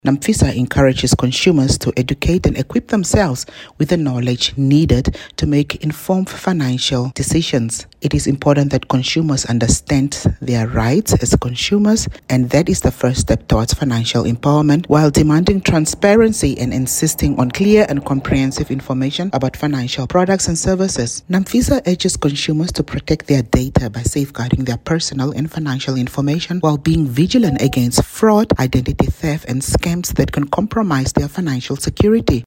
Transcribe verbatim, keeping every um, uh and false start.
NAMFISA encourages consumers to educate and equip themselves with the knowledge needed to make informed financial decisions. It is important that consumers understand their rights as consumers, and that is the first step towards financial empowerment, while demanding transparency and insisting on clear and comprehensive information about financial products and services. NAMFISA urges consumers to protect their data by safeguarding their personal and financial information while being vigilant against fraud, identity theft, and scams that can compromise their financial security.